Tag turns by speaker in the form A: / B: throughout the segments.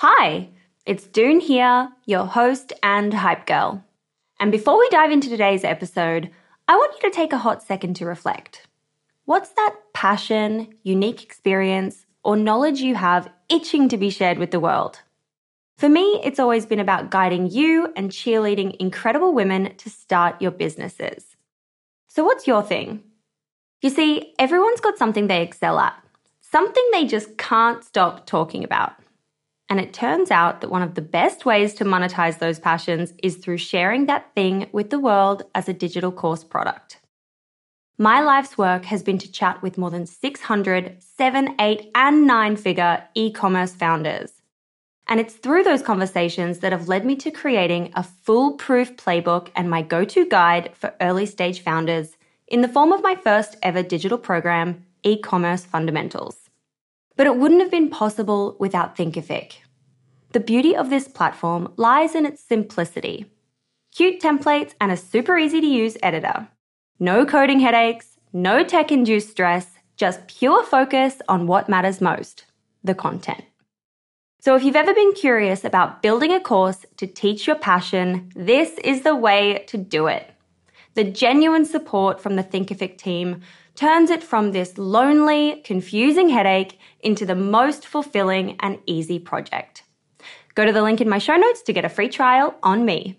A: Hi, it's Doone here, your host and hype girl. And before we dive into today's episode, I want you to take a hot second to reflect. What's that passion, unique experience, or knowledge you have itching to be shared with the world? For me, it's always been about guiding you and cheerleading incredible women to start your businesses. So what's your thing? You see, everyone's got something they excel at, something they just can't stop talking about. And it turns out that one of the best ways to monetize those passions is through sharing that thing with the world as a digital course product. My life's work has been to chat with more than 600 7, 8, and 9-figure e-commerce founders. And it's through those conversations that have led me to creating a foolproof playbook and my go-to guide for early-stage founders in the form of my first ever digital program, E-commerce Fundamentals. But it wouldn't have been possible without Thinkific. The beauty of this platform lies in its simplicity. Cute templates and a super easy to use editor. No coding headaches, no tech-induced stress, just pure focus on what matters most, the content. So if you've ever been curious about building a course to teach your passion, this is the way to do it. The genuine support from the Thinkific team turns it from this lonely, confusing headache into the most fulfilling and easy project. Go to the link in my show notes to get a free trial on me.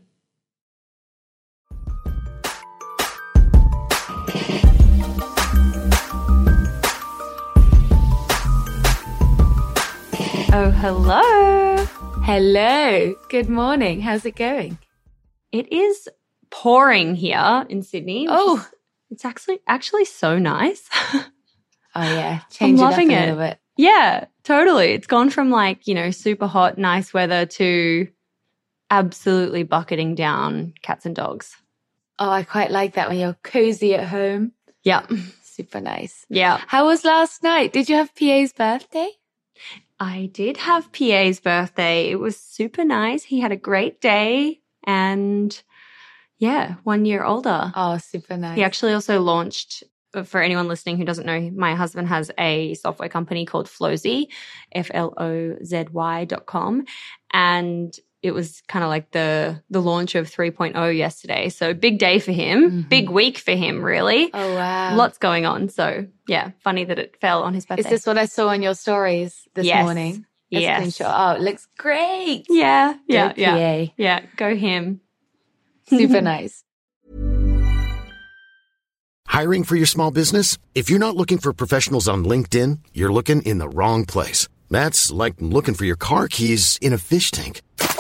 A: Oh, hello.
B: Hello. Good morning. How's it going?
A: It is pouring here in Sydney.
B: Oh,
A: it's actually so nice.
B: Oh yeah, change
A: I'm
B: it
A: loving
B: up a
A: it.
B: little bit.
A: Yeah, totally. It's gone from super hot, nice weather to absolutely bucketing down cats and dogs.
B: Oh, I quite like that when you're cozy at home.
A: Yeah.
B: Super nice.
A: Yeah.
B: How was last night? Did you have PA's birthday?
A: I did have PA's birthday. It was super nice. He had a great day and 1 year older.
B: Oh, super nice.
A: He actually also launched, for anyone listening who doesn't know, my husband has a software company called Flozy, FLOZY.com. And it was kind of like the launch of 3.0 yesterday. So big day for him, big week for him, really.
B: Oh, wow.
A: Lots going on. So yeah, funny that it fell on his birthday.
B: Is this what I saw on your stories this morning?
A: Yes.
B: Oh, it looks great.
A: Yeah.
B: Go
A: Yeah.
B: PA.
A: Yeah. Go him.
B: Super nice.
C: Hiring for your small business? If you're not looking for professionals on LinkedIn, you're looking in the wrong place. That's like looking for your car keys in a fish tank.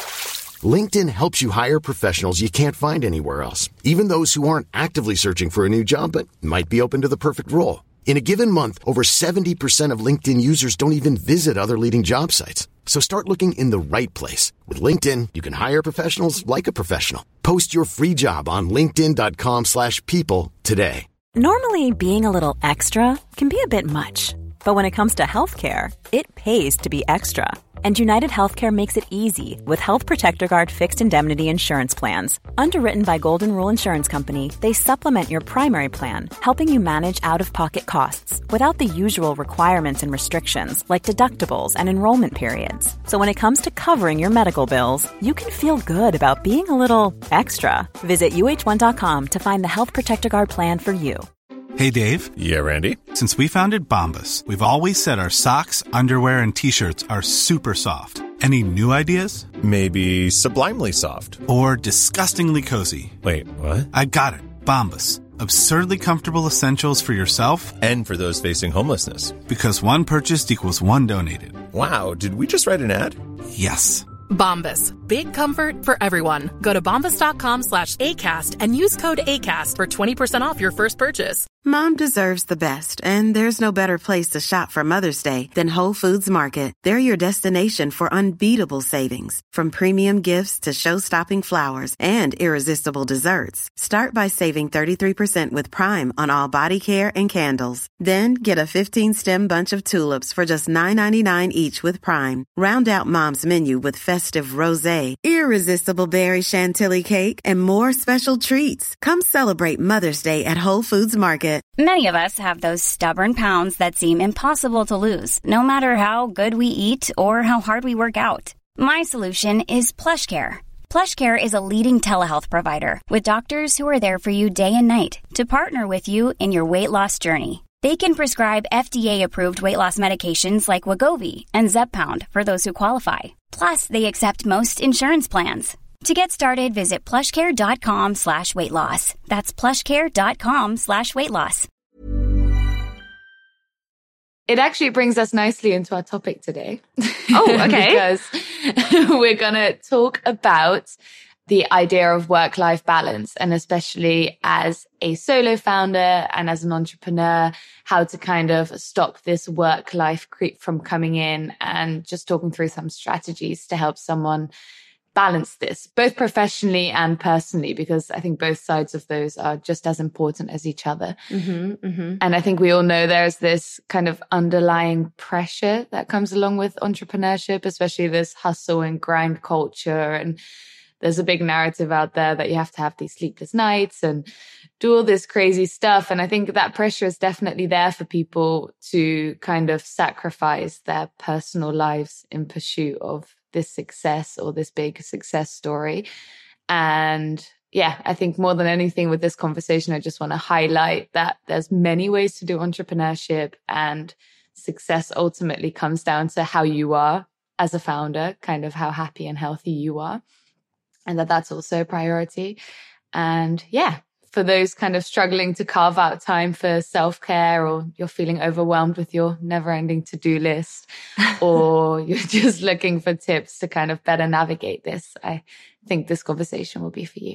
C: LinkedIn helps you hire professionals you can't find anywhere else, even those who aren't actively searching for a new job but might be open to the perfect role. In a given month, over 70% of LinkedIn users don't even visit other leading job sites. So start looking in the right place. With LinkedIn, you can hire professionals like a professional. Post your free job on linkedin.com/people today.
D: Normally, being a little extra can be a bit much. But when it comes to healthcare, it pays to be extra. And United Healthcare makes it easy with Health Protector Guard fixed indemnity insurance plans. Underwritten by Golden Rule Insurance Company, they supplement your primary plan, helping you manage out-of-pocket costs without the usual requirements and restrictions like deductibles and enrollment periods. So when it comes to covering your medical bills, you can feel good about being a little extra. Visit uh1.com to find the Health Protector Guard plan for you.
E: Hey, Dave.
F: Yeah, Randy.
E: Since we founded Bombas, we've always said our socks, underwear, and T-shirts are super soft. Any new ideas?
F: Maybe sublimely soft.
E: Or disgustingly cozy.
F: Wait, what?
E: I got it. Bombas. Absurdly comfortable essentials for yourself
F: And for those facing homelessness.
E: because one purchased equals one donated.
F: Wow, did we just write an ad?
E: Yes.
G: Bombas. Big comfort for everyone. Go to bombas.com/ACAST and use code ACAST for 20% off your first purchase.
H: Mom deserves the best, and there's no better place to shop for Mother's Day than Whole Foods Market. They're your destination for unbeatable savings, from premium gifts to show-stopping flowers and irresistible desserts. Start by saving 33% with Prime on all body care and candles. Then get a 15-stem bunch of tulips for just $9.99 each with Prime. Round out Mom's menu with festive rosé, irresistible berry chantilly cake, and more special treats. Come celebrate Mother's Day at Whole Foods Market.
I: Many of us have those stubborn pounds that seem impossible to lose, no matter how good we eat or how hard we work out. My solution is PlushCare. PlushCare is a leading telehealth provider with doctors who are there for you day and night to partner with you in your weight loss journey. They can prescribe FDA-approved weight loss medications like Wegovy and Zepbound for those who qualify. Plus, they accept most insurance plans. To get started, visit plushcare.com/weightloss. That's plushcare.com/weightloss.
B: It actually brings us nicely into our topic today.
A: Oh, okay.
B: Because we're going to talk about the idea of work-life balance, and especially as a solo founder and as an entrepreneur, how to kind of stop this work-life creep from coming in, and just talking through some strategies to help someone balance this, both professionally and personally, because I think both sides of those are just as important as each other. And I think we all know there's this kind of underlying pressure that comes along with entrepreneurship, especially this hustle and grind culture. And there's a big narrative out there that you have to have these sleepless nights and do all this crazy stuff. And I think that pressure is definitely there for people to kind of sacrifice their personal lives in pursuit of this success or this big success story. And yeah, I think more than anything with this conversation, I just want to highlight that there's many ways to do entrepreneurship, and success ultimately comes down to how you are as a founder, kind of how happy and healthy you are, and that's also a priority. And yeah, for those kind of struggling to carve out time for self-care, or you're feeling overwhelmed with your never-ending to-do list, or you're just looking for tips to kind of better navigate this, I think this conversation will be for you.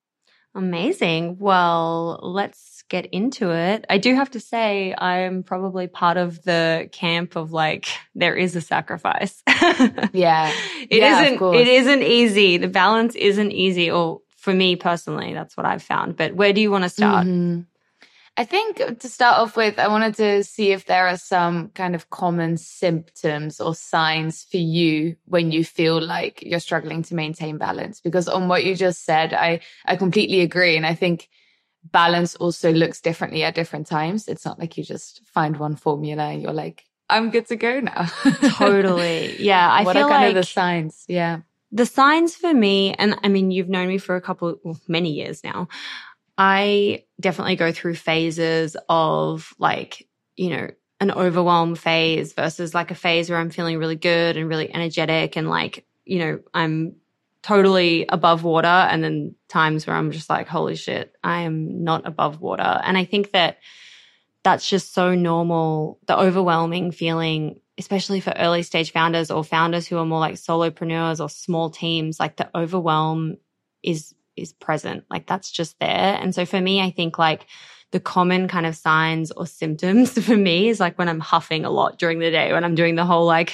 A: Amazing. Well, let's get into it. I do have to say I'm probably part of the camp of like, there is a sacrifice.
B: Yeah.
A: It isn't easy. The balance isn't easy, or for me personally, that's what I've found. But where do you want to start?
B: I think to start off with, I wanted to see if there are some kind of common symptoms or signs for you when you feel like you're struggling to maintain balance. Because on what you just said, I completely agree. And I think balance also looks differently at different times. It's not like you just find one formula and you're like, I'm good to go now.
A: Totally. Yeah. I
B: what
A: feel
B: are kind
A: like
B: of the signs? Yeah.
A: The signs for me, and I mean, you've known me for many years now. I definitely go through phases of like, you know, an overwhelm phase versus like a phase where I'm feeling really good and really energetic and like, you know, I'm totally above water, and then times where I'm just like, holy shit, I am not above water. And I think that that's just so normal, the overwhelming feeling, especially for early stage founders or founders who are more like solopreneurs or small teams. Like the overwhelm is present, like that's just there. And so for me, I think like the common kind of signs or symptoms for me is like when I'm huffing a lot during the day, when I'm doing the whole like,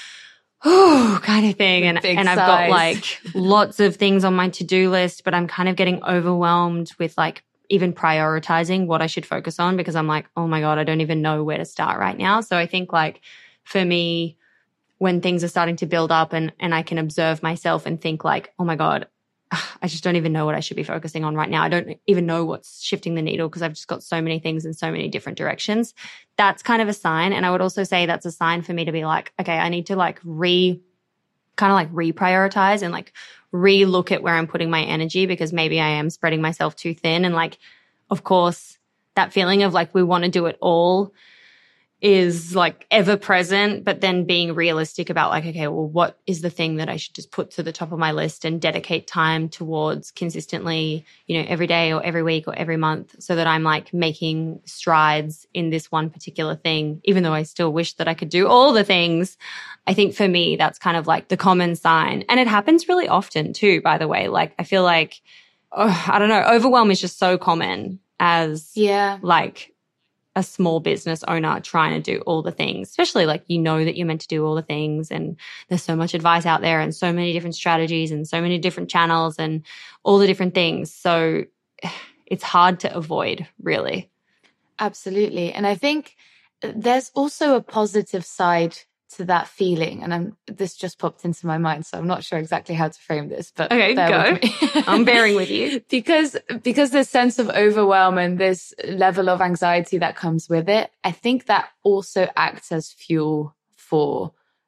A: oh, kind of thing. And I've got like lots of things on my to-do list, but I'm kind of getting overwhelmed with like even prioritizing what I should focus on, because I'm like, oh my God, I don't even know where to start right now. So I think like for me, when things are starting to build up and I can observe myself and think like, oh my God, I just don't even know what I should be focusing on right now. I don't even know what's shifting the needle because I've just got so many things in so many different directions. That's kind of a sign. And I would also say that's a sign for me to be like, okay, I need to like reprioritize and like re-look at where I'm putting my energy, because maybe I am spreading myself too thin. And like, of course, that feeling of like we want to do it all is like ever present, but then being realistic about like, okay, well, what is the thing that I should just put to the top of my list and dedicate time towards consistently, you know, every day or every week or every month, so that I'm like making strides in this one particular thing, even though I still wish that I could do all the things. I think for me, that's kind of like the common sign. And it happens really often too, by the way. Like I feel like, I don't know, overwhelm is just so common as like a small business owner trying to do all the things, especially like, you know, that you're meant to do all the things, and there's so much advice out there and so many different strategies and so many different channels and all the different things. So it's hard to avoid, really.
B: Absolutely. And I think there's also a positive side to that feeling. And this just popped into my mind, so I'm not sure exactly how to frame this, but
A: okay, go. I'm bearing with you.
B: Because this sense of overwhelm and this level of anxiety that comes with it, I think that also acts as fuel for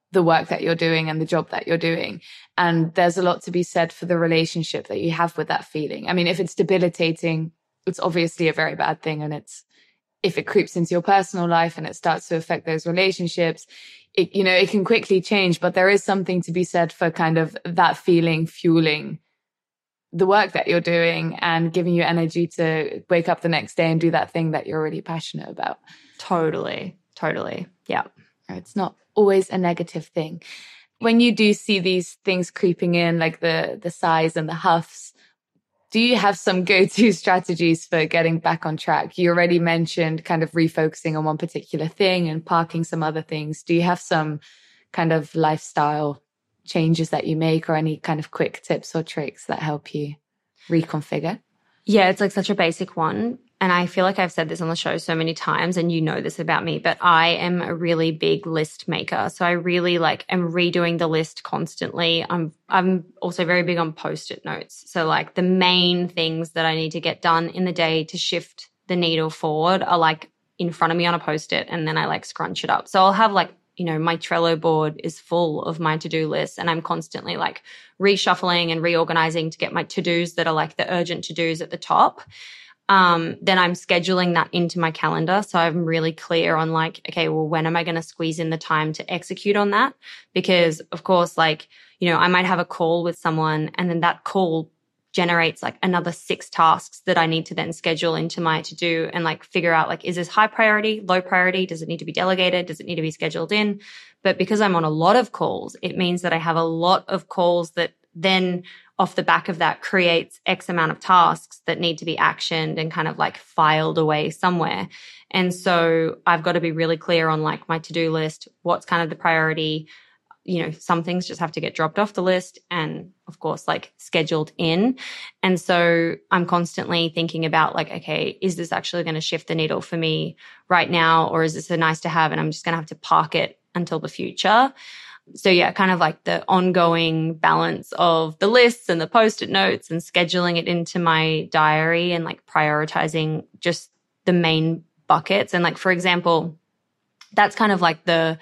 B: the work that you're doing and the job that you're doing. And there's a lot to be said for the relationship that you have with that feeling. I mean, if it's debilitating, it's obviously a very bad thing. And if it creeps into your personal life and it starts to affect those relationships, it can quickly change. But there is something to be said for kind of that feeling fueling the work that you're doing and giving you energy to wake up the next day and do that thing that you're really passionate about.
A: Totally. Yeah.
B: It's not always a negative thing. When you do see these things creeping in, like the sighs and the huffs, do you have some go-to strategies for getting back on track? You already mentioned kind of refocusing on one particular thing and parking some other things. Do you have some kind of lifestyle changes that you make or any kind of quick tips or tricks that help you reconfigure?
A: Yeah, it's like such a basic one. And I feel like I've said this on the show so many times, and you know this about me, but I am a really big list maker. So I really am redoing the list constantly. I'm also very big on Post-it notes. So like the main things that I need to get done in the day to shift the needle forward are like in front of me on a Post-it, and then I scrunch it up. So I'll have my Trello board is full of my to-do lists, and I'm constantly reshuffling and reorganizing to get my to-dos that are the urgent to-dos at the top. Then I'm scheduling that into my calendar. So I'm really clear on okay, well, when am I going to squeeze in the time to execute on that? Because of course, I might have a call with someone, and then that call generates another 6 tasks that I need to then schedule into my to-do and figure out is this high priority, low priority? Does it need to be delegated? Does it need to be scheduled in? But because I'm on a lot of calls, it means that I have a lot of calls that then off the back of that creates X amount of tasks that need to be actioned and kind of filed away somewhere. And so I've got to be really clear on my to-do list, what's kind of the priority. Some things just have to get dropped off the list and of course scheduled in. And so I'm constantly thinking about okay, is this actually going to shift the needle for me right now? Or is this a nice to have and I'm just going to have to park it until the future? So yeah, kind of the ongoing balance of the lists and the Post-it notes and scheduling it into my diary and prioritizing just the main buckets. And for example, that's kind of the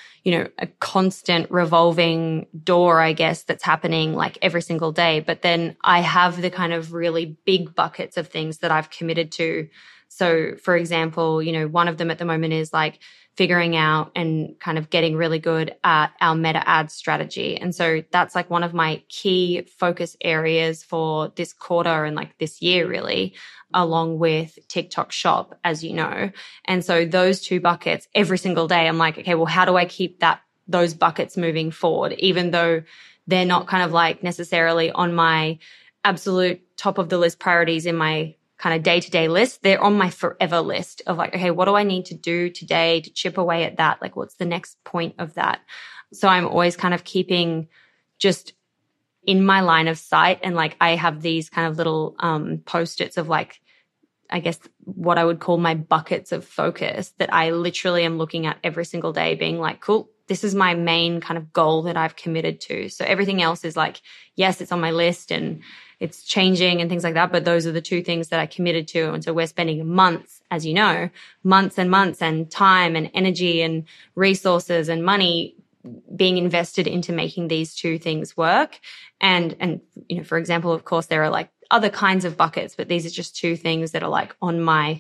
A: a constant revolving door, I guess, that's happening every single day. But then I have the kind of really big buckets of things that I've committed to. So for example, one of them at the moment is figuring out and kind of getting really good at our meta ad strategy. And so that's one of my key focus areas for this quarter and this year really, along with TikTok Shop, as you know. And so those 2 buckets every single day, I'm okay, well, how do I keep those buckets moving forward, even though they're not kind of necessarily on my absolute top of the list priorities in my kind of day-to-day list, they're on my forever list of okay, what do I need to do today to chip away at that? What's the next point of that? So I'm always kind of keeping just in my line of sight. And I have these kind of little Post-its of I guess what I would call my buckets of focus that I literally am looking at every single day being cool, this is my main kind of goal that I've committed to. So everything else is yes, it's on my list and it's changing and things like that. But those are the 2 things that I committed to. And so we're spending months, as you know, months and months and time and energy and resources and money being invested into making these 2 things work. And for example, of course, there are other kinds of buckets, but these are just 2 things that are on my,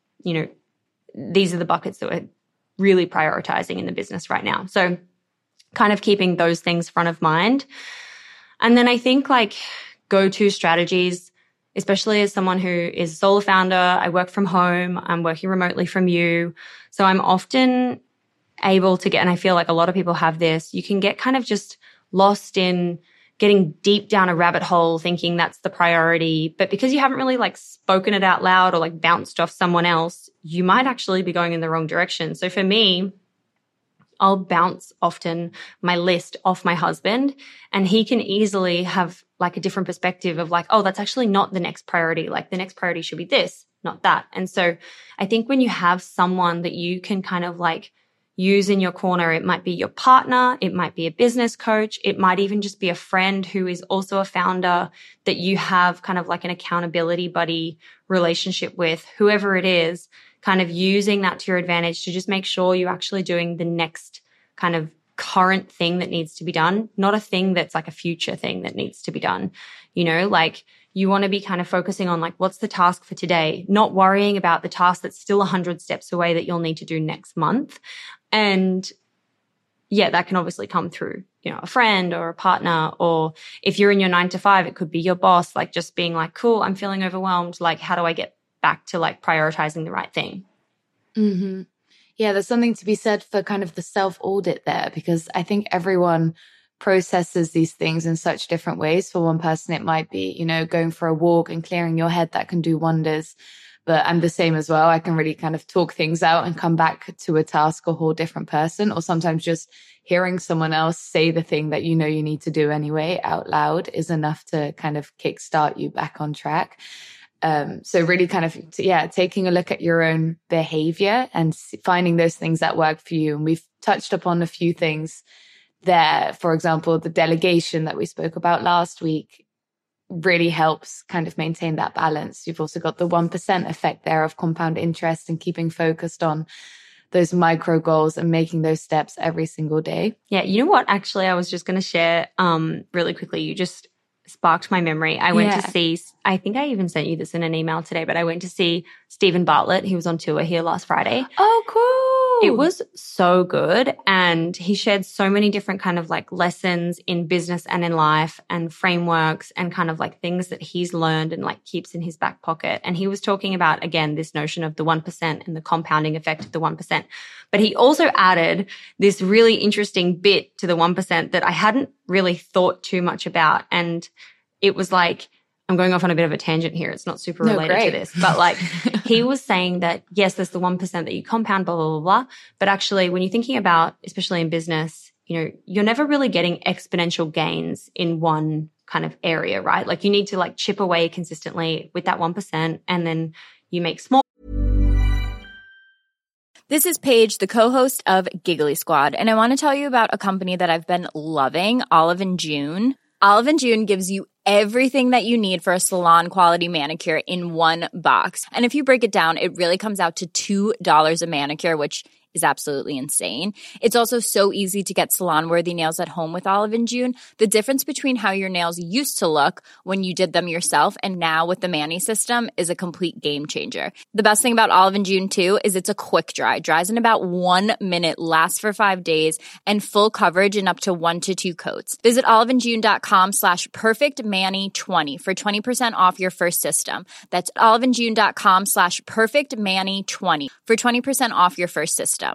A: these are the buckets that we're really prioritizing in the business right now. So kind of keeping those things front of mind. And then I think go-to strategies, especially as someone who is a solo founder, I work from home, I'm working remotely from you. So I'm often able to get, and I feel a lot of people have this, you can get kind of just lost in getting deep down a rabbit hole thinking that's the priority. But because you haven't really spoken it out loud or bounced off someone else, you might actually be going in the wrong direction. So for me, I'll bounce often my list off my husband, and he can easily have a different perspective of oh, that's actually not the next priority. The next priority should be this, not that. And so I think when you have someone that you can kind of use in your corner, it might be your partner, it might be a business coach, it might even just be a friend who is also a founder that you have kind of an accountability buddy relationship with, whoever it is, kind of using that to your advantage to just make sure you're actually doing the next kind of current thing that needs to be done, not a thing that's like a future thing that needs to be done. You know, like you want to be kind of focusing on like, what's the task for today? Not worrying about the task that's still 100 steps away that you'll need to do next month. And yeah, that can obviously come through, you know, a friend or a partner, or if you're in your 9 to 5, it could be your boss, like just being like, cool, I'm feeling overwhelmed. Like, how do I get back to like prioritizing the right thing?
B: Mm-hmm. Yeah, there's something to be said for kind of the self-audit there, because I think everyone processes these things in such different ways. For one person, it might be, you know, going for a walk and clearing your head. That can do wonders. But I'm the same as well. I can really kind of talk things out and come back to a task a whole different person, or sometimes just hearing someone else say the thing that you know you need to do anyway out loud is enough to kind of kickstart you back on track. So really kind of, taking a look at your own behavior and finding those things that work for you. And we've touched upon a few things there. For example, the delegation that we spoke about last week really helps kind of maintain that balance. You've also got the 1% effect there of compound interest and keeping focused on those micro goals and making those steps every single day.
A: Yeah. You know what? Actually, I was just going to share really quickly. You just sparked my memory. I went to see, I think I even sent you this in an email today, but I went to see Stephen Bartlett. He was on tour here last Friday.
B: Oh, cool.
A: It was so good. And he shared so many different kind of like lessons in business and in life and frameworks and kind of like things that he's learned and like keeps in his back pocket. And he was talking about, again, this notion of the 1% and the compounding effect of the 1%. But he also added this really interesting bit to the 1% that I hadn't really thought too much about. And it was like, I'm going off on a bit of a tangent here. It's not super related to this, but like he was saying that, yes, there's the 1% that you compound, blah, blah, blah, blah. But actually when you're thinking about, especially in business, you know, you're never really getting exponential gains in one kind of area, right? Like you need to like chip away consistently with that 1% and then you make small.
J: This is Paige, the co-host of Giggly Squad, and I want to tell you about a company that I've been loving, Olive & June. Olive & June gives you everything that you need for a salon-quality manicure in one box. And if you break it down, it really comes out to $2 a manicure, which is absolutely insane. It's also so easy to get salon-worthy nails at home with Olive & June. The difference between how your nails used to look when you did them yourself and now with the Mani system is a complete game changer. The best thing about Olive & June, too, is it's a quick dry. Dries in about 1 minute, lasts for 5 days, and full coverage in up to 1 to 2 coats. Visit oliveandjune.com/perfectmani20 for 20% off your first system. That's oliveandjune.com/perfectmani20 for 20% off your first system.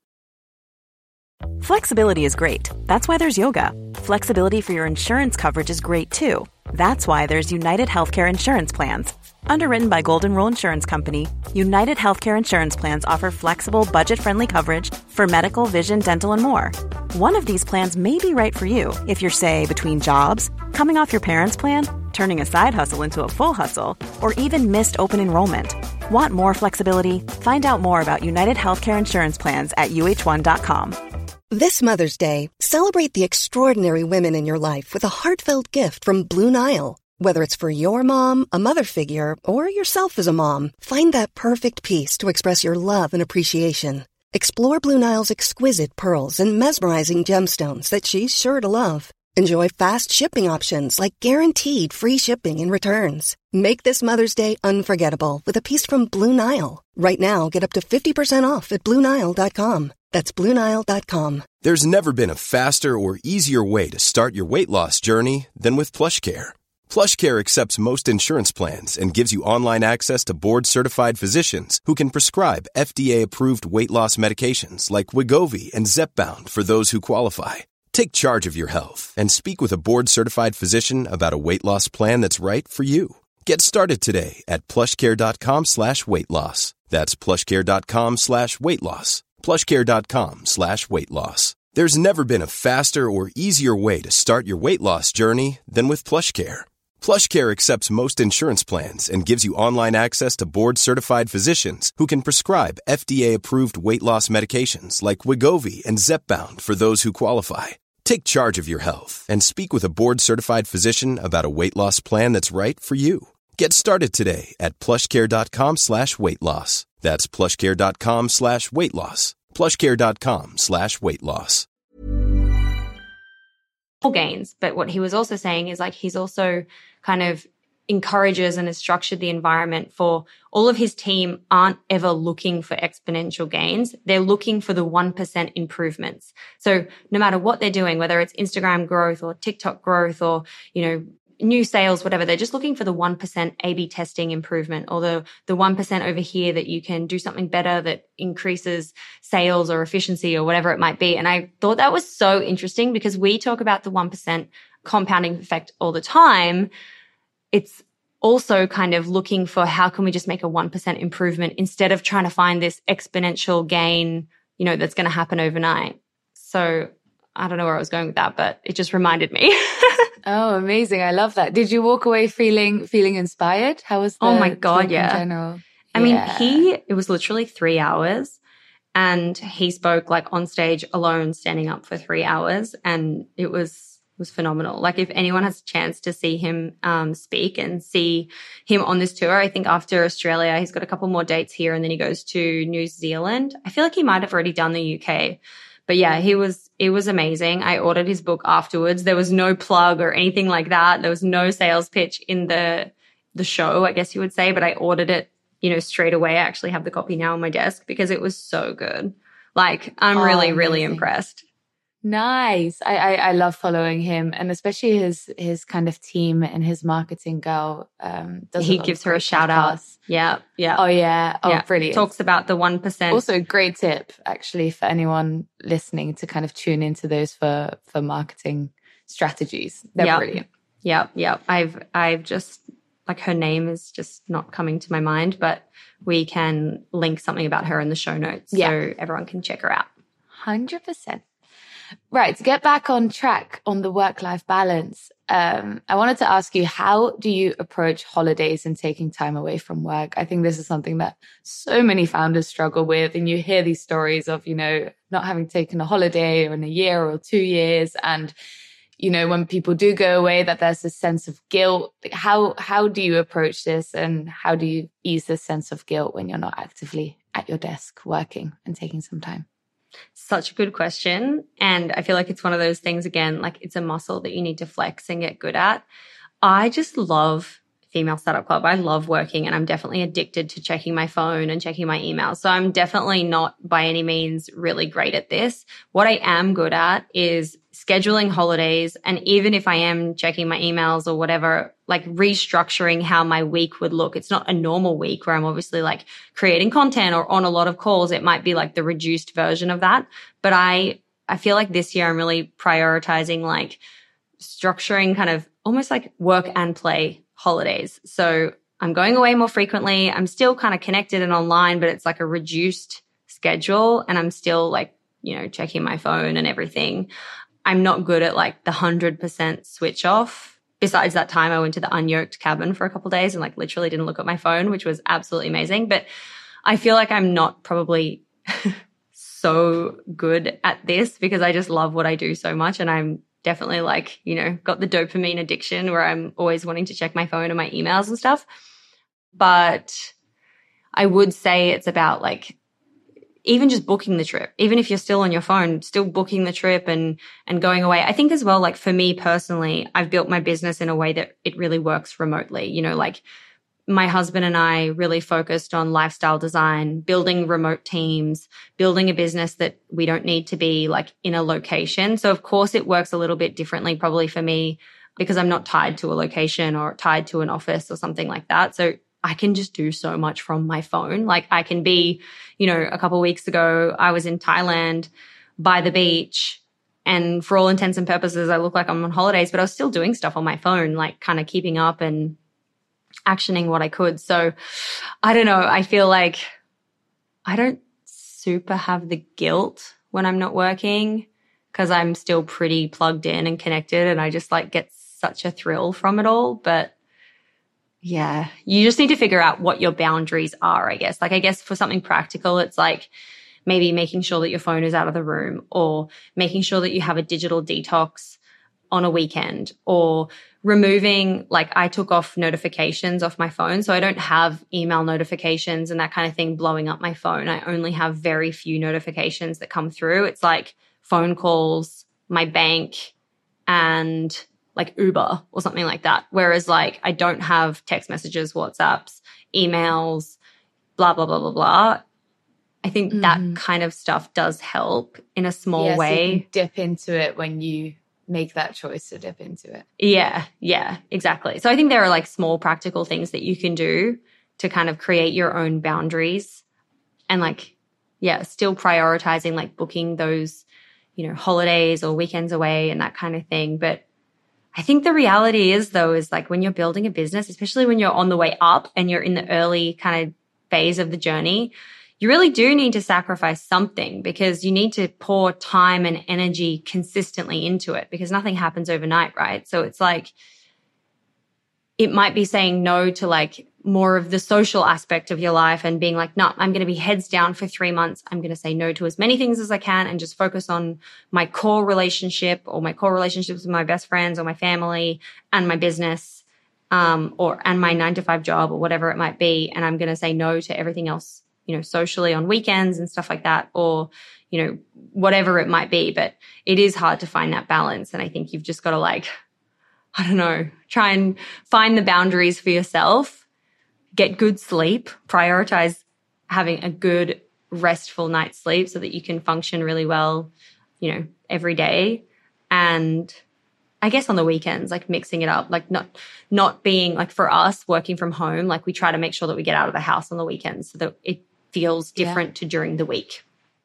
D: Flexibility is great. That's why there's yoga. Flexibility for your insurance coverage is great too. That's why there's United Healthcare Insurance Plans. Underwritten by Golden Rule Insurance Company, United Healthcare Insurance Plans offer flexible, budget-friendly coverage for medical, vision, dental, and more. One of these plans may be right for you if you're, say, between jobs, coming off your parents' plan, turning a side hustle into a full hustle, or even missed open enrollment. Want more flexibility? Find out more about United Healthcare Insurance Plans at uh1.com.
K: This Mother's Day, celebrate the extraordinary women in your life with a heartfelt gift from Blue Nile. Whether it's for your mom, a mother figure, or yourself as a mom, find that perfect piece to express your love and appreciation. Explore Blue Nile's exquisite pearls and mesmerizing gemstones that she's sure to love. Enjoy fast shipping options like guaranteed free shipping and returns. Make this Mother's Day unforgettable with a piece from Blue Nile. Right now, get up to 50% off at BlueNile.com. That's BlueNile.com.
F: There's never been a faster or easier way to start your weight loss journey than with PlushCare. PlushCare accepts most insurance plans and gives you online access to board-certified physicians who can prescribe FDA-approved weight loss medications like Wegovy and Zepbound for those who qualify. Take charge of your health and speak with a board-certified physician about a weight loss plan that's right for you. Get started today at plushcare.com/weight-loss. That's plushcare.com/weight-loss. plushcare.com/weight-loss. There's never been a faster or easier way to start your weight loss journey than with PlushCare. PlushCare accepts most insurance plans and gives you online access to board-certified physicians who can prescribe FDA-approved weight loss medications like Wegovy and Zepbound for those who qualify. Take charge of your health and speak with a board-certified physician about a weight loss plan that's right for you. Get started today at plushcare.com/weight-loss. That's plushcare.com/weight-loss. plushcare.com/weight-loss.
A: gains. But what he was also saying is like he's also kind of encourages and has structured the environment for all of his team aren't ever looking for exponential gains. They're looking for the 1% improvements. So no matter what they're doing, whether it's Instagram growth or TikTok growth or, new sales, whatever, they're just looking for the 1% A/B testing improvement or the 1% over here that you can do something better that increases sales or efficiency or whatever it might be. And I thought that was so interesting because we talk about the 1% compounding effect all the time. It's also kind of looking for how can we just make a 1% improvement instead of trying to find this exponential gain, that's going to happen overnight. So I don't know where I was going with that, but it just reminded me.
B: Oh, amazing. I love that. Did you walk away feeling inspired? How was the
A: Oh my God,
B: talk
A: yeah.
B: in general?
A: I mean, it was literally 3 hours and he spoke like on stage alone, standing up for 3 hours. And it was phenomenal. Like if anyone has a chance to see him speak and see him on this tour, I think after Australia, he's got a couple more dates here and then he goes to New Zealand. I feel like he might have already done the UK. But yeah, it was amazing. I ordered his book afterwards. There was no plug or anything like that. There was no sales pitch in the show, I guess you would say, but I ordered it, straight away. I actually have the copy now on my desk because it was so good. Like I'm really, really impressed.
B: Nice. I love following him and especially his kind of team and his marketing girl.
A: He gives her a shout out. Yeah. Yeah.
B: Oh yeah. Oh, yeah. Brilliant.
A: Talks about the 1%.
B: Also a great tip actually for anyone listening to kind of tune into those for marketing strategies. They're brilliant.
A: Yeah. Yeah. I've just like her name is just not coming to my mind, but we can link something about her in the show notes so everyone can check her out.
B: 100%. Right, to get back on track on the work-life balance, I wanted to ask you, how do you approach holidays and taking time away from work? I think this is something that so many founders struggle with. And you hear these stories of, not having taken a holiday in a year or 2 years. And, when people do go away, that there's a sense of guilt. How do you approach this and how do you ease this sense of guilt when you're not actively at your desk working and taking some time?
A: Such a good question. And I feel like it's one of those things, again, like it's a muscle that you need to flex and get good at. I just love Female Startup Club. I love working and I'm definitely addicted to checking my phone and checking my emails. So I'm definitely not by any means really great at this. What I am good at is scheduling holidays. And even if I am checking my emails or whatever, like restructuring how my week would look. It's not a normal week where I'm obviously like creating content or on a lot of calls. It might be like the reduced version of that. But I feel like this year I'm really prioritizing like structuring kind of almost like work and play holidays. So I'm going away more frequently. I'm still kind of connected and online, but it's like a reduced schedule and I'm still like, checking my phone and everything. I'm not good at like the 100% switch off. Besides that time, I went to the unyoked cabin for a couple of days and like literally didn't look at my phone, which was absolutely amazing. But I feel like I'm not probably so good at this because I just love what I do so much. And I'm definitely like, got the dopamine addiction where I'm always wanting to check my phone and my emails and stuff. But I would say it's about like even just booking the trip, even if you're still on your phone, still booking the trip and going away. I think as well, like for me personally, I've built my business in a way that it really works remotely. Like my husband and I really focused on lifestyle design, building remote teams, building a business that we don't need to be like in a location. So of course it works a little bit differently probably for me because I'm not tied to a location or tied to an office or something like that. So I can just do so much from my phone. Like I can be, a couple of weeks ago, I was in Thailand by the beach and for all intents and purposes, I look like I'm on holidays, but I was still doing stuff on my phone, like kind of keeping up and actioning what I could. So I don't know. I feel like I don't super have the guilt when I'm not working because I'm still pretty plugged in and connected and I just like get such a thrill from it all. But yeah, you just need to figure out what your boundaries are, I guess. Like, I guess for something practical, it's like maybe making sure that your phone is out of the room or making sure that you have a digital detox on a weekend or removing, like I took off notifications off my phone. So I don't have email notifications and that kind of thing blowing up my phone. I only have very few notifications that come through. It's like phone calls, my bank, and like Uber or something like that. Whereas like I don't have text messages, WhatsApps, emails, blah, blah, blah, blah, blah. I think that kind of stuff does help in a small way.
B: So you can dip into it when you make that choice to dip into it.
A: Yeah, exactly. So I think there are like small practical things that you can do to kind of create your own boundaries and like, yeah, still prioritizing like booking those, you know, holidays or weekends away and that kind of thing. But I think the reality is though, is like when you're building a business, especially when you're on the way up and you're in the early kind of phase of the journey, you really do need to sacrifice something because you need to pour time and energy consistently into it because nothing happens overnight, right? So it's like, it might be saying no to like more of the social aspect of your life and being like, no, I'm going to be heads down for 3 months. I'm going to say no to as many things as I can and just focus on my core relationship or my core relationships with my best friends or my family and my business, and my 9-to-5 job or whatever it might be. And I'm going to say no to everything else, you know, socially on weekends and stuff like that, or, you know, whatever it might be. But it is hard to find that balance. And I think you've just got to like, I don't know, try and find the boundaries for yourself, get good sleep, prioritize having a good restful night's sleep so that you can function really well, you know, every day. And I guess on the weekends, like mixing it up, like not being like for us working from home, like we try to make sure that we get out of the house on the weekends so that it feels different to during the week.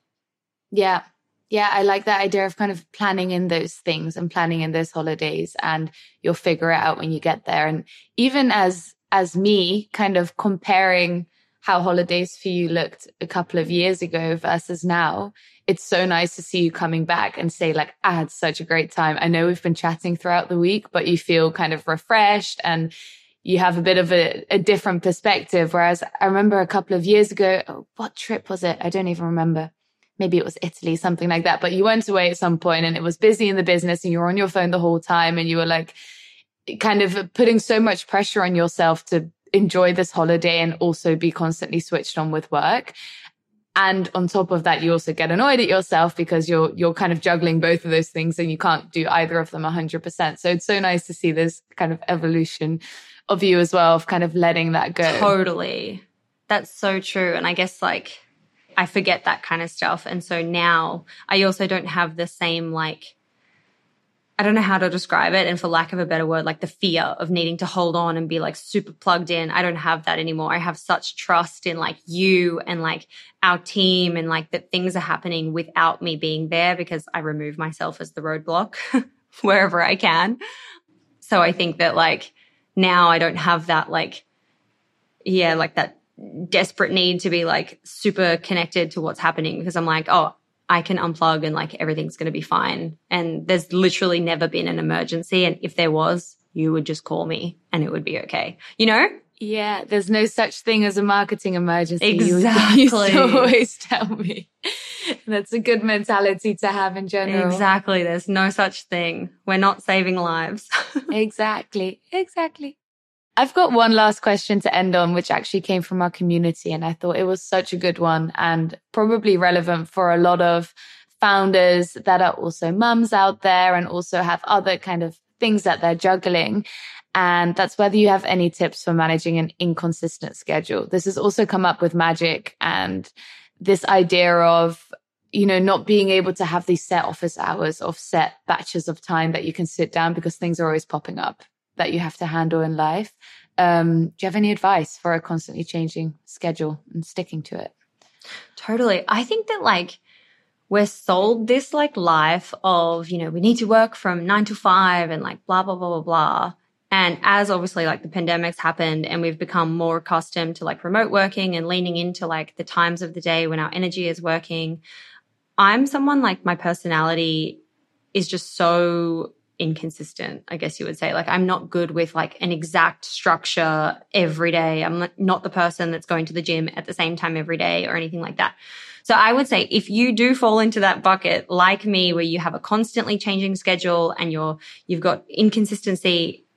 B: Yeah. Yeah, I like that idea of kind of planning in those things and planning in those holidays, and you'll figure it out when you get there. And even as me kind of comparing how holidays for you looked a couple of years ago versus now, it's so nice to see you coming back and say like, I had such a great time. I know we've been chatting throughout the week, but you feel kind of refreshed and you have a bit of a different perspective. Whereas I remember a couple of years ago, what trip was it? I don't even remember. Maybe it was Italy, something like that. But you went away at some point and it was busy in the business and you were on your phone the whole time and you were like kind of putting so much pressure on yourself to enjoy this holiday and also be constantly switched on with work. And on top of that, you also get annoyed at yourself because you're kind of juggling both of those things and you can't do either of them 100%. So it's so nice to see this kind of evolution of you as well, of kind of letting that go.
A: Totally. That's so true. And I guess like I forget that kind of stuff. And so now I also don't have the same, like, I don't know how to describe it. And for lack of a better word, like the fear of needing to hold on and be like super plugged in. I don't have that anymore. I have such trust in like you and like our team and like that things are happening without me being there because I remove myself as the roadblock wherever I can. So I think that like now I don't have that like, yeah, like that desperate need to be like super connected to what's happening because I'm like, oh, I can unplug and like everything's going to be fine. And there's literally never been an emergency. And if there was, you would just call me and it would be okay. You know?
B: Yeah. There's no such thing as a marketing emergency.
A: Exactly.
B: You used to always tell me. That's a good mentality to have in general.
A: Exactly. There's no such thing. We're not saving lives.
B: Exactly. I've got one last question to end on, which actually came from our community. And I thought it was such a good one and probably relevant for a lot of founders that are also mums out there and also have other kind of things that they're juggling. And that's whether you have any tips for managing an inconsistent schedule. This has also come up with Magic and this idea of, you know, not being able to have these set office hours of set batches of time that you can sit down because things are always popping up that you have to handle in life. Do you have any advice for a constantly changing schedule and sticking to it?
A: Totally. I think that like we're sold this like life of, you know, we need to work from 9 to 5 and like blah, blah, blah, blah, blah. And as obviously like the pandemic's happened and we've become more accustomed to like remote working and leaning into like the times of the day when our energy is working, I'm someone like my personality is just so inconsistent, I guess you would say. Like I'm not good with like an exact structure every day. I'm not the person that's going to the gym at the same time every day or anything like that. So I would say if you do fall into that bucket like me where you have a constantly changing schedule and you've got inconsistency, it's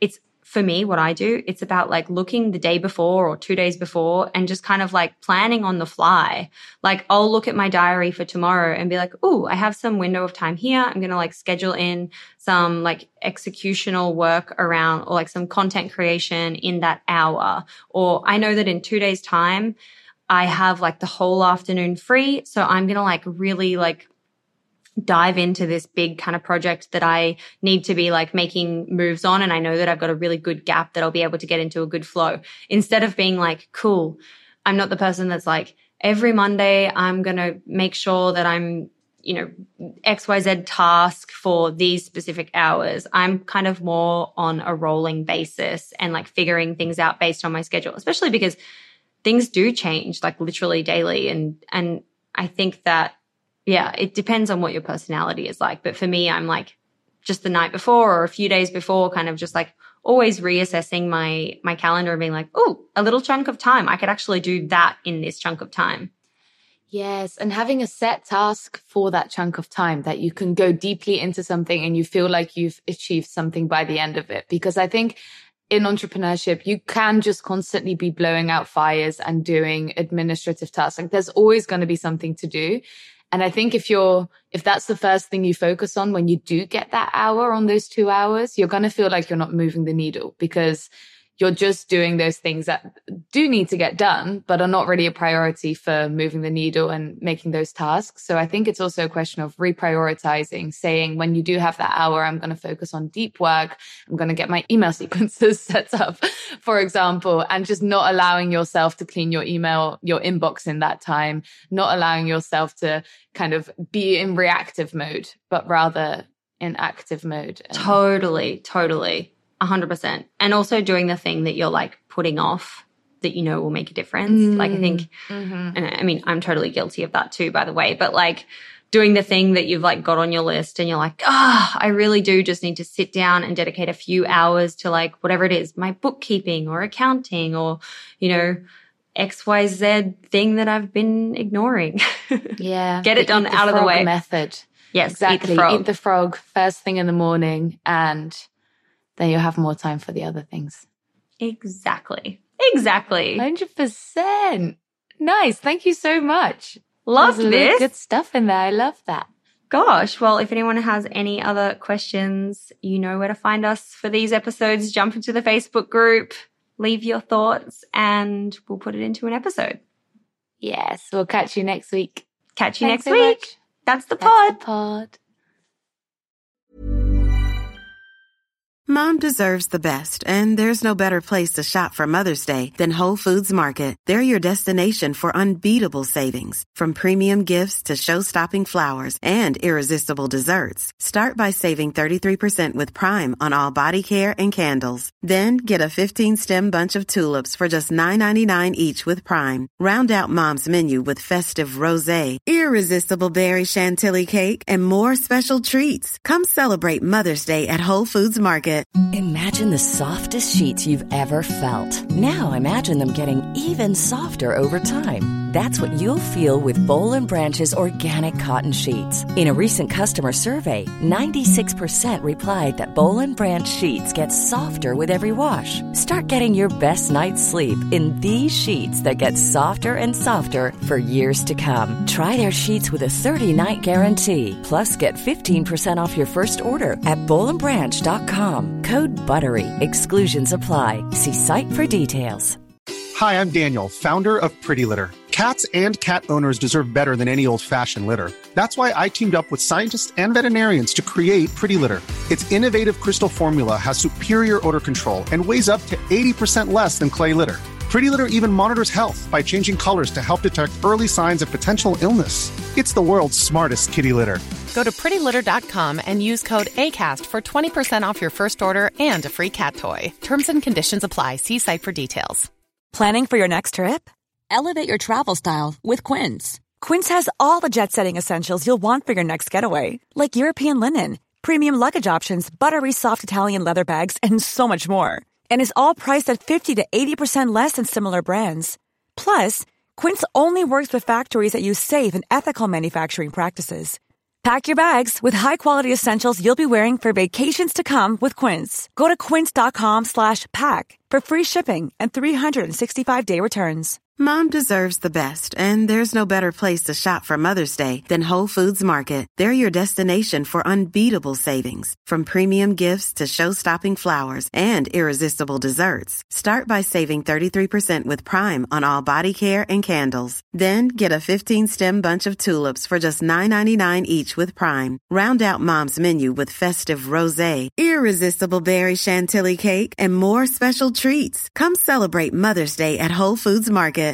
A: for me, what I do, it's about like looking the day before or 2 days before and just kind of like planning on the fly. Like I'll look at my diary for tomorrow and be like, oh, I have some window of time here. I'm going to like schedule in some like executional work around or like some content creation in that hour. Or I know that in 2 days time, I have like the whole afternoon free. So I'm going to like really like dive into this big kind of project that I need to be like making moves on. And I know that I've got a really good gap that I'll be able to get into a good flow, instead of being like, cool, I'm not the person that's like every Monday I'm going to make sure that I'm, you know, XYZ task for these specific hours. I'm kind of more on a rolling basis and like figuring things out based on my schedule, especially because things do change like literally daily. And I think that, yeah, it depends on what your personality is like. But for me, I'm like just the night before or a few days before, kind of just like always reassessing my calendar and being like, oh, a little chunk of time. I could actually do that in this chunk of time.
B: Yes. And having a set task for that chunk of time that you can go deeply into something and you feel like you've achieved something by the end of it. Because I think in entrepreneurship, you can just constantly be blowing out fires and doing administrative tasks. Like there's always going to be something to do. And I think if that's the first thing you focus on when you do get that hour on those 2 hours, you're going to feel like you're not moving the needle because you're just doing those things that do need to get done, but are not really a priority for moving the needle and making those tasks. So I think it's also a question of reprioritizing, saying when you do have that hour, I'm going to focus on deep work. I'm going to get my email sequences set up, for example, and just not allowing yourself to clean your inbox in that time, not allowing yourself to kind of be in reactive mode, but rather in active mode.
A: Totally. 100%. And also doing the thing that you're like putting off that you know will make a difference. Like I think, and I mean, I'm totally guilty of that too, by the way, but like doing the thing that you've like got on your list and you're like, I really do just need to sit down and dedicate a few hours to like whatever it is, my bookkeeping or accounting or, you know, XYZ thing that I've been ignoring.
B: Yeah.
A: Get it done out of the way.
B: Method.
A: Yes.
B: Exactly. Eat the frog first thing in the morning and then you'll have more time for the other things.
A: Exactly.
B: 100%. Nice. Thank you so much.
A: Loved
B: There's
A: this.
B: Good stuff in there. I love that.
A: Gosh. Well, if anyone has any other questions, you know where to find us for these episodes. Jump into the Facebook group, leave your thoughts, and we'll put it into an episode.
B: Yes. We'll catch you next week.
A: Catch you
B: Thanks
A: next
B: so
A: week.
B: much.
A: That's the
B: That's
A: pod.
B: the pod.
H: Mom deserves the best, and there's no better place to shop for Mother's Day than Whole Foods Market. They're your destination for unbeatable savings, from premium gifts to show-stopping flowers and irresistible desserts. Start by saving 33% with Prime on all body care and candles. Then get a 15-stem bunch of tulips for just $9.99 each with Prime. Round out Mom's menu with festive rosé, irresistible berry chantilly cake, and more special treats. Come celebrate Mother's Day at Whole Foods Market.
L: Imagine the softest sheets you've ever felt. Now imagine them getting even softer over time. That's what you'll feel with Boll & Branch's organic cotton sheets. In a recent customer survey, 96% replied that Boll & Branch sheets get softer with every wash. Start getting your best night's sleep in these sheets that get softer and softer for years to come. Try their sheets with a 30-night guarantee. Plus, get 15% off your first order at bollandbranch.com. Code BUTTERY. Exclusions apply. See site for details.
M: Hi, I'm Daniel, founder of Pretty Litter. Cats and cat owners deserve better than any old-fashioned litter. That's why I teamed up with scientists and veterinarians to create Pretty Litter. Its innovative crystal formula has superior odor control and weighs up to 80% less than clay litter. Pretty Litter even monitors health by changing colors to help detect early signs of potential illness. It's the world's smartest kitty litter.
G: Go to prettylitter.com and use code ACAST for 20% off your first order and a free cat toy. Terms and conditions apply. See site for details.
N: Planning for your next trip? Elevate your travel style with Quince. Quince has all the jet-setting essentials you'll want for your next getaway, like European linen, premium luggage options, buttery soft Italian leather bags, and so much more. And is all priced at 50 to 80% less than similar brands. Plus, Quince only works with factories that use safe and ethical manufacturing practices. Pack your bags with high-quality essentials you'll be wearing for vacations to come with Quince. Go to quince.com/pack for free shipping and 365-day returns.
H: Mom deserves the best, and there's no better place to shop for Mother's Day than Whole Foods Market. They're your destination for unbeatable savings, from premium gifts to show-stopping flowers and irresistible desserts. Start by saving 33% with Prime on all body care and candles. Then get a 15-stem bunch of tulips for just $9.99 each with Prime. Round out Mom's menu with festive rosé, irresistible berry chantilly cake, and more special treats. Come celebrate Mother's Day at Whole Foods Market.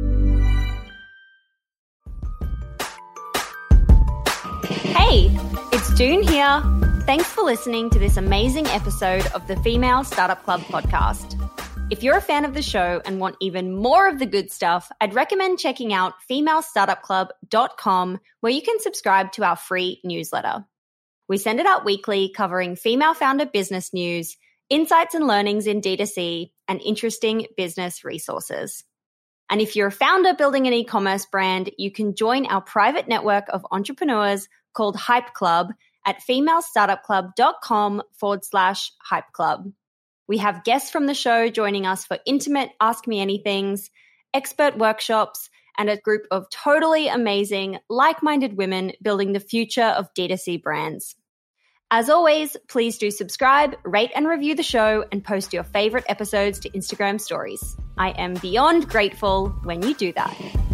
A: Hey, it's June here. Thanks for listening to this amazing episode of the Female Startup Club podcast. If you're a fan of the show and want even more of the good stuff, I'd recommend checking out femalestartupclub.com, where you can subscribe to our free newsletter. We send it out weekly, covering female founder business news, insights and learnings in D2C, and interesting business resources. And if you're a founder building an e-commerce brand, you can join our private network of entrepreneurs called Hype Club at femalestartupclub.com/Hype Club. We have guests from the show joining us for intimate Ask Me Anythings, expert workshops, and a group of totally amazing, like-minded women building the future of D2C brands. As always, please do subscribe, rate and review the show, and post your favorite episodes to Instagram stories. I am beyond grateful when you do that.